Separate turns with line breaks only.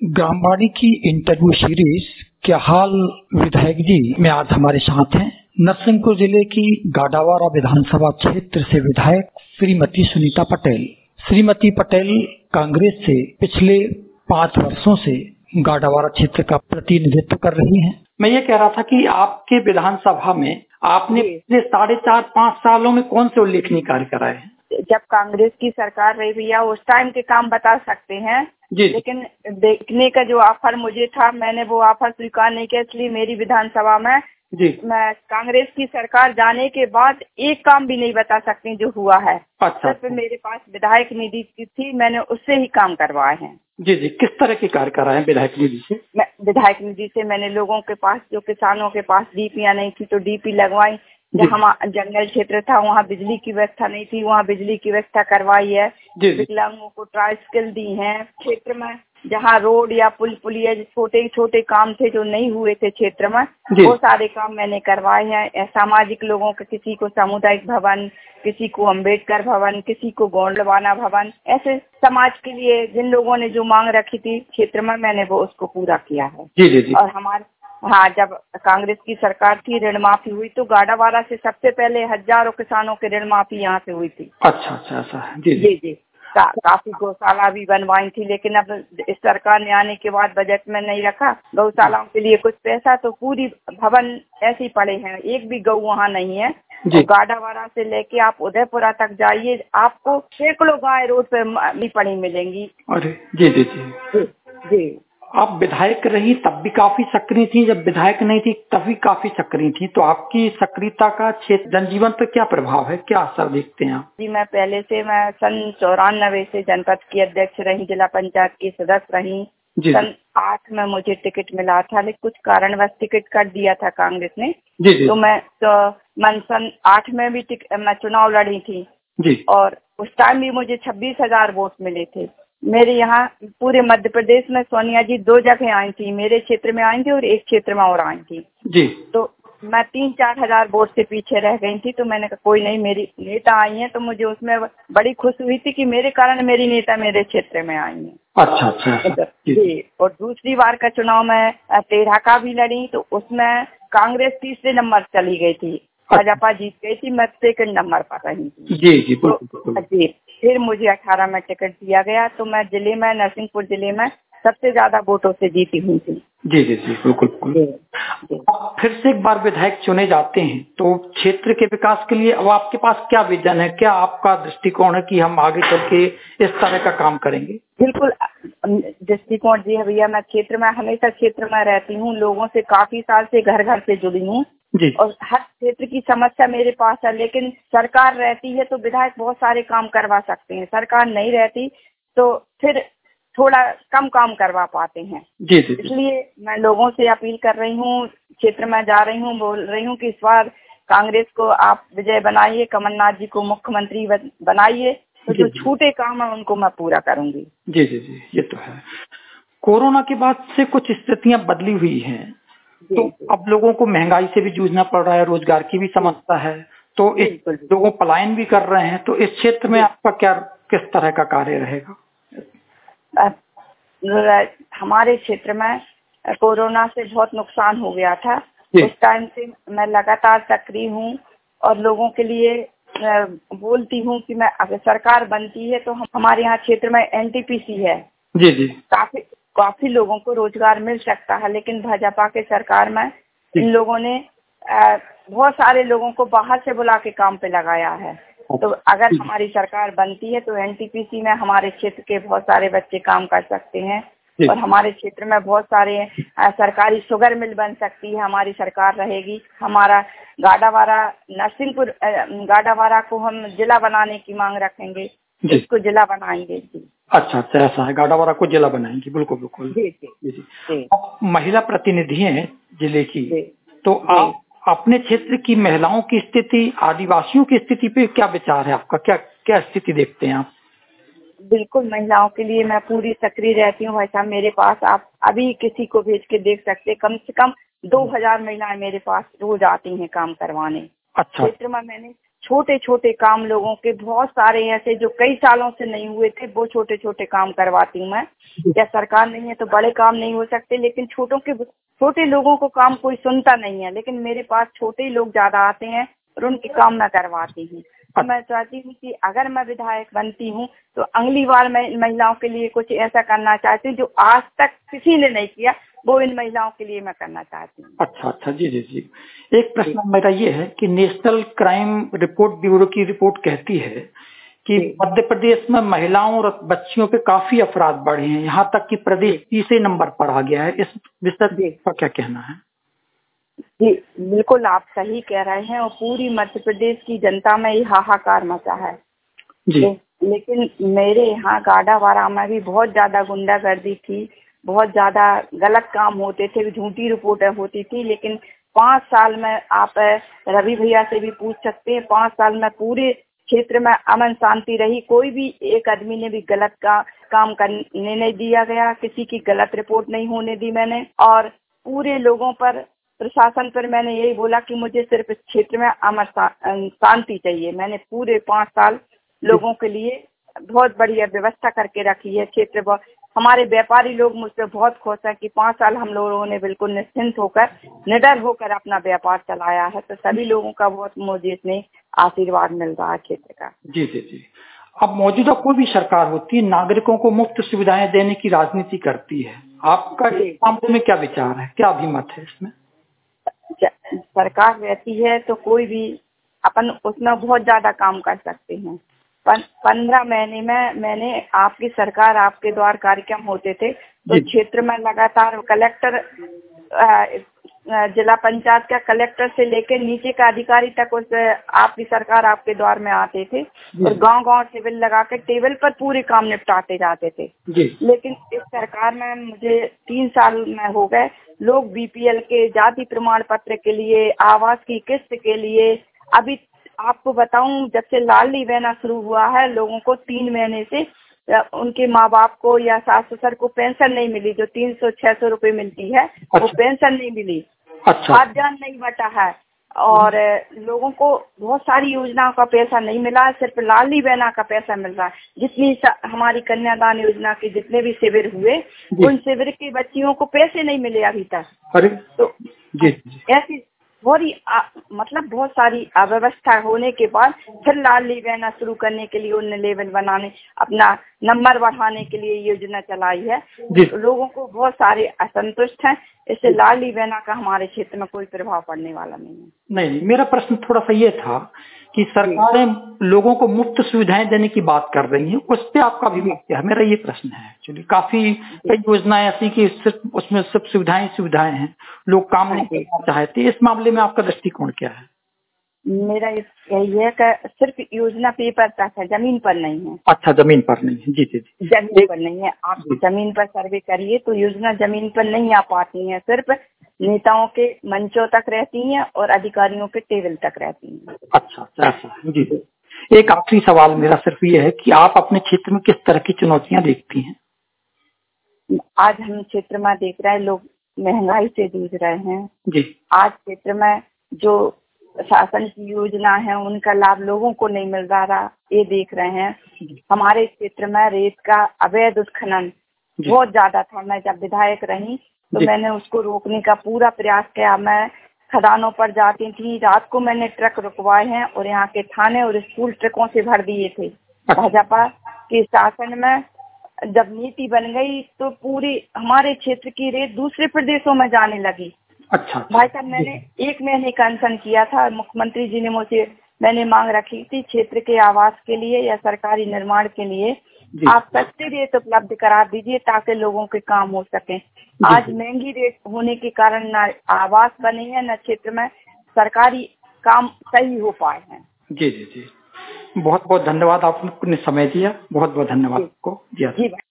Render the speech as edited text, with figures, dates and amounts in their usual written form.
ग्रामवाणी की interview series क्या हाल विधायक जी में आज हमारे साथ हैं नरसिंहपुर जिले की गाडावारा विधानसभा क्षेत्र से विधायक श्रीमती सुनीता पटेल। श्रीमती पटेल कांग्रेस से पिछले 5 वर्षों से गाडावारा क्षेत्र का प्रतिनिधित्व कर रही हैं। मैं ये कह रहा था कि आपके विधानसभा में आपने पिछले 4.5-5 सालों में कौन से उल्लेखनीय कार्य कराए हैं?
जब कांग्रेस की सरकार रही भैया उस टाइम के काम बता सकते हैं
जी।
लेकिन देखने का जो ऑफर मुझे था मैंने वो ऑफर स्वीकार नहीं किया, इसलिए मेरी विधानसभा में
जी
मैं कांग्रेस की सरकार जाने के बाद एक काम भी नहीं बता सकती जो हुआ है।
अच्छा।
सिर्फ मेरे पास विधायक निधि की थी, मैंने उससे ही काम करवाए हैं।
जी जी, किस तरह के कार्य कराए हैं विधायक निधि से?
विधायक निधि से मैंने लोगों के पास, जो किसानों के पास डीपीयां नहीं थी तो डीपी लगवाई, जहाँ जंगल क्षेत्र था वहाँ बिजली की व्यवस्था नहीं थी वहाँ बिजली की व्यवस्था करवाई है। विकलांगों को ट्राइसाइकिल दी है। क्षेत्र में जहाँ रोड या पुलिया छोटे छोटे काम थे जो नहीं हुए थे क्षेत्र में, वो सारे काम मैंने करवाए हैं। सामाजिक लोगों के, किसी को सामुदायिक भवन, किसी को अम्बेडकर भवन, किसी को गोंडवाना भवन, ऐसे समाज के लिए जिन लोगों ने जो मांग रखी थी क्षेत्र में, मैंने वो उसको पूरा किया है।
जी।
और जब कांग्रेस की सरकार थी ऋण माफी हुई तो गाडावारा से सबसे पहले हजारों किसानों के ऋण माफी यहाँ से हुई थी।
अच्छा ऐसा है। जी।
काफी गौशाला भी बनवाई थी, लेकिन अब इस सरकार ने आने के बाद बजट में नहीं रखा गौशालाओं के लिए कुछ पैसा, तो पूरी भवन ऐसे ही पड़े हैं, एक भी गौ वहाँ नहीं है। और गाडावारा से लेके आप उदयपुरा तक जाइए, आपको सैकड़ों गाय रोड पे पड़ी मिलेंगी।
अरे जी। आप विधायक रही तब भी काफी सक्रिय थी, जब विधायक नहीं थी तब भी काफी सक्रिय थी, तो आपकी सक्रियता का क्षेत्र जनजीवन पर क्या प्रभाव है, क्या असर देखते हैं आप?
जी, मैं पहले से मैं सन 94 से जनपद की अध्यक्ष रही, जिला पंचायत की सदस्य रही। सन 8 में मुझे टिकट मिला था, लेकिन कुछ कारणवश टिकट काट दिया था कांग्रेस ने। तो मैं सन 8 में भी मैं चुनाव लड़ी थी
जी।
और उस टाइम भी मुझे 26,000 वोट मिले थे। मेरे यहाँ पूरे मध्य प्रदेश में सोनिया जी 2 जगह आई थी, मेरे क्षेत्र में आई थी और एक क्षेत्र में और आई थी
जी।
तो मैं 3-4 हजार वोट से पीछे रह गई थी। तो मैंने कहा कोई नहीं, मेरी नेता आई है, तो मुझे उसमें बड़ी खुशी हुई थी कि मेरे कारण मेरी नेता मेरे क्षेत्र में आई है।
अच्छा।
जी। और दूसरी बार का चुनाव में तेरह का भी लड़ी, तो उसमें कांग्रेस तीसरे नंबर चली गई थी, भाजपा जीत गई थी, मैं सेकंड नंबर पर रही थी।
जी।
जी। फिर मुझे 18 में टिकट दिया गया, तो मैं जिले में, नरसिंहपुर जिले में सबसे ज्यादा वोटों से जीती हुई थी।
जी बिल्कुल। फिर से एक बार विधायक चुने जाते हैं तो क्षेत्र के विकास के लिए अब आपके पास क्या विजन है, क्या आपका दृष्टिकोण है कि हम आगे चल के इस तरह का काम करेंगे?
बिल्कुल दृष्टिकोण जी है भैया, मैं हमेशा क्षेत्र में रहती हूँ, लोगों से काफी साल से घर से जुड़ी हूँ और हर क्षेत्र की समस्या मेरे पास है। लेकिन सरकार रहती है तो विधायक बहुत सारे काम करवा सकते हैं, सरकार नहीं रहती तो फिर थोड़ा कम काम करवा पाते हैं।
जी।
इसलिए मैं लोगों से अपील कर रही हूँ, क्षेत्र में जा रही हूँ, बोल रही हूँ कि इस बार कांग्रेस को आप विजय बनाइए, कमलनाथ जी को मुख्यमंत्री बनाइए, तो जो छूटे काम है उनको मैं पूरा करूंगी।
जी ये तो है। कोरोना के बाद से कुछ स्थितियां बदली हुई हैं, तो अब लोगों को महंगाई से भी जूझना पड़ रहा है, रोजगार की भी समस्या है, तो इस लोगों पलायन भी कर रहे हैं, तो इस क्षेत्र में आपका क्या किस तरह का कार्य रहेगा?
हमारे क्षेत्र में कोरोना से बहुत नुकसान हो गया था, उस टाइम से मैं लगातार सक्रिय हूँ और लोगों के लिए बोलती हूँ कि मैं अगर सरकार बनती है तो हमारे यहाँ क्षेत्र में एनटीपीसी है।
जी।
काफी लोगों को रोजगार मिल सकता है, लेकिन भाजपा के सरकार में इन लोगों ने बहुत सारे लोगों को बाहर से बुला के काम पे लगाया है। तो अगर हमारी सरकार बनती है तो एनटीपीसी में हमारे क्षेत्र के बहुत सारे बच्चे काम कर सकते हैं और हमारे क्षेत्र में बहुत सारे सरकारी शुगर मिल बन सकती है, हमारी सरकार रहेगी। हमारा नरसिंहपुर गाडावारा को हम जिला बनाने की मांग रखेंगे, इसको जिला बनाएंगे। जी।
अच्छा ऐसा है, गाडावारा को जिला बनाएंगे। बिल्कुल। जी। महिला प्रतिनिधि हैं जिले की, तो आप अपने क्षेत्र की महिलाओं की स्थिति, आदिवासियों की स्थिति पे क्या विचार है आपका, क्या स्थिति देखते हैं आप?
बिल्कुल, महिलाओं के लिए मैं पूरी सक्रिय रहती हूँ भाई साहब। मेरे पास आप अभी किसी को भेज के देख सकते, कम से कम 2000 महिलाएं मेरे पास रोज आती हैं काम करवाने।
अच्छा।
क्षेत्र में मैंने छोटे छोटे काम लोगों के बहुत सारे ऐसे जो कई सालों से नहीं हुए थे, वो छोटे छोटे काम करवाती हूँ मैं। क्या सरकार नहीं है तो बड़े काम नहीं हो सकते, लेकिन छोटे लोगों को काम कोई सुनता नहीं है, लेकिन मेरे पास छोटे ही लोग ज्यादा आते हैं और उनके काम मैं करवाती हूँ। तो मैं चाहती हूँ कि अगर मैं विधायक बनती हूँ तो अगली बार मैं महिलाओं के लिए कुछ ऐसा करना चाहती हूँ जो आज तक किसी ने नहीं किया, वो इन महिलाओं के लिए मैं करना चाहती हूँ।
अच्छा, जी जी जी। एक प्रश्न मेरा ये है कि नेशनल क्राइम रिपोर्ट ब्यूरो की रिपोर्ट कहती है कि मध्य प्रदेश में महिलाओं और बच्चियों पे काफी अपराध बढ़े हैं, यहाँ तक कि प्रदेश तीसरे नंबर पर आ गया है। इस विषय पर क्या कहना है?
जी बिल्कुल, आप सही कह रहे हैं और पूरी मध्य प्रदेश की जनता में ये हाहाकार मचा है
जी।
लेकिन मेरे यहाँ गाडावारा में भी बहुत ज्यादा गुंडागर्दी थी, बहुत ज्यादा गलत काम होते थे, झूठी रिपोर्टें होती थी। लेकिन 5 साल में आप रवि भैया से भी पूछ सकते हैं, 5 साल में पूरे क्षेत्र में अमन शांति रही। कोई भी एक आदमी ने भी गलत काम करने नहीं दिया गया, किसी की गलत रिपोर्ट नहीं होने दी मैंने। और पूरे लोगों पर, प्रशासन पर मैंने यही बोला कि मुझे सिर्फ इस क्षेत्र में अमन शांति चाहिए। मैंने पूरे 5 साल लोगों के लिए बहुत बढ़िया व्यवस्था करके रखी है। क्षेत्र हमारे व्यापारी लोग मुझसे बहुत खुश हैं कि 5 साल हम लोगों ने बिल्कुल निश्चिंत होकर, निडर होकर अपना व्यापार चलाया है। तो सभी लोगों का बहुत मुझे इसमें आशीर्वाद मिल रहा है क्षेत्र का।
जी जी जी। अब मौजूदा कोई भी सरकार होती है, नागरिकों को मुफ्त सुविधाएं देने की राजनीति करती है। आपका इस मामले में क्या विचार है, क्या अभिमत है इसमें?
सरकार रहती है तो कोई भी अपन उसमें बहुत ज्यादा काम कर सकते हैं। 15 महीने में मैंने आपकी सरकार आपके द्वार कार्यक्रम होते थे तो क्षेत्र में लगातार कलेक्टर, जिला पंचायत का कलेक्टर से लेकर नीचे का अधिकारी तक उस आपकी सरकार आपके द्वार में आते थे और गांव-गांव टेबल लगा कर टेबल पर पूरे काम निपटाते जाते थे। लेकिन इस सरकार में मुझे 3 साल में हो गए, लोग बीपीएल के जाति प्रमाण पत्र के लिए, आवास की किस्त के लिए, अभी आपको बताऊं जब से लाडली बहना शुरू हुआ है, लोगों को 3 महीने से उनके माँ बाप को या सास ससुर को पेंशन नहीं मिली। जो 300-600 रुपए मिलती है वो पेंशन नहीं मिली। खाद्यान्न नहीं बटा है और लोगों को बहुत सारी योजनाओं का पैसा नहीं मिला है, सिर्फ लाडली बहना का पैसा मिल रहा है। जितनी हमारी कन्यादान योजना के जितने भी शिविर हुए, उन शिविर की बच्चियों को पैसे नहीं मिले अभी तक। तो ऐसी बहुत सारी अव्यवस्था होने के बाद फिर लाडली बहना शुरू करने के लिए उन्होंने लेवल बनाने, अपना नंबर बढ़ाने के लिए योजना चलाई है। लोगों को बहुत सारे असंतुष्ट हैं, इससे लाडली बहना का हमारे क्षेत्र में कोई प्रभाव पड़ने वाला नहीं है।
नहीं, मेरा प्रश्न थोड़ा सा ये था कि सरकारें लोगों को मुफ्त सुविधाएं देने की बात कर रही हैं, उस पर आपका अभिमत क्या है? मेरा ये प्रश्न है। एक्चुअली काफी कई योजनाएं ऐसी कि सिर्फ उसमें सब सुविधाएं हैं, लोग काम नहीं करना चाहते। इस मामले में आपका दृष्टिकोण क्या है?
मेरा यही है कि सिर्फ योजना पेपर तक है, जमीन पर नहीं है।
अच्छा, जमीन पर नहीं है। जी जी जी,
जमीन पर नहीं है। आप जमीन पर सर्वे करिए तो योजना जमीन पर नहीं आ पाती है, सिर्फ नेताओं के मंचों तक रहती हैं और अधिकारियों के टेबल तक रहती हैं।
अच्छा, ऐसा। जी जी। एक आखिरी सवाल मेरा सिर्फ ये है कि आप अपने क्षेत्र में किस तरह की चुनौतियां देखती हैं?
आज हम क्षेत्र में देख रहे हैं, लोग महंगाई से जूझ रहे हैं
जी।
आज क्षेत्र में जो शासन की योजना है उनका लाभ लोगों को नहीं मिल रहा, ये देख रहे हैं। हमारे क्षेत्र में रेत का अवैध उत्खनन बहुत ज्यादा था। मैं जब विधायक रही तो मैंने उसको रोकने का पूरा प्रयास किया। मैं खदानों पर जाती थी, रात को मैंने ट्रक रुकवाए हैं और यहाँ के थाने और स्कूल ट्रकों से भर दिए थे। भाजपा के शासन में जब नीति बन गई तो पूरी हमारे क्षेत्र की रेत दूसरे प्रदेशों में जाने लगी।
अच्छा।
भाई साहब, मैंने 1 महीने का अनशन किया था। मुख्यमंत्री जी ने मुझे, मैंने मांग रखी थी क्षेत्र के आवास के लिए या सरकारी निर्माण के लिए आप सस्ती रेत उपलब्ध करा दीजिए ताकि लोगों के काम हो सके। आज महंगी रेट होने के कारण न आवास बने हैं, न क्षेत्र में सरकारी काम सही हो पाए हैं।
जी जी जी, बहुत बहुत धन्यवाद, आपने समय दिया। बहुत बहुत धन्यवाद आपको। जी।